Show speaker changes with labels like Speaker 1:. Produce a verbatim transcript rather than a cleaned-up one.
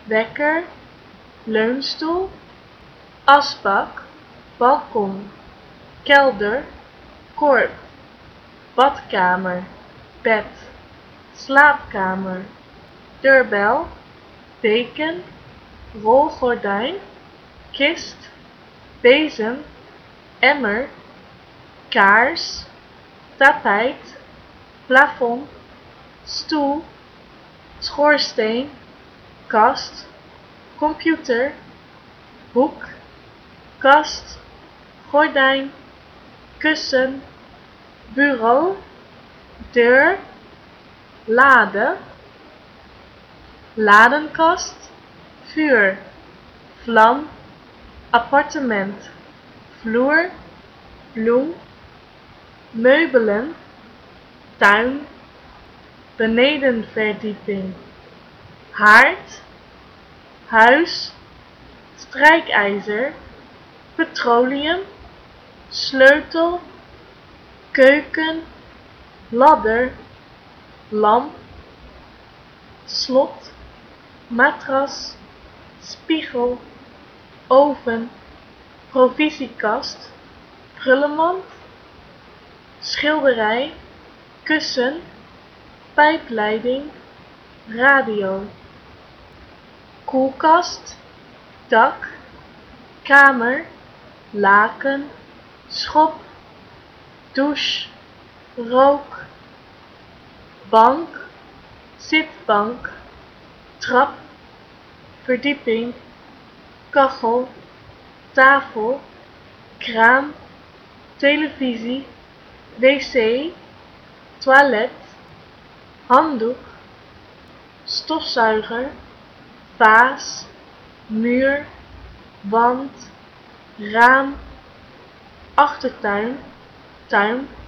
Speaker 1: wekker, leunstoel, asbak, balkon, kelder, korb, badkamer, bed, slaapkamer, deurbel, deken, rolgordijn, kist, bezem, emmer, kaars, tapijt, plafond, stoel, schoorsteen, kast, computer, hoek, kast, gordijn, kussen, bureau, deur, lade, ladenkast, vuur, vlam, appartement, vloer, bloem, meubelen, tuin, benedenverdieping, haard, huis, strijkijzer, petroleum, sleutel, keuken, ladder, lamp, slot, matras, spiegel, oven, provisiekast, prullenmand, schilderij, kussen, pijpleiding, radio, koelkast, dak, kamer, laken, schop, douche, rook, bank, zitbank, trap, verdieping, kachel, tafel, kraan, televisie, wc, toilet, handdoek, stofzuiger, vaas, muur, wand, raam, achtertuin, tuin,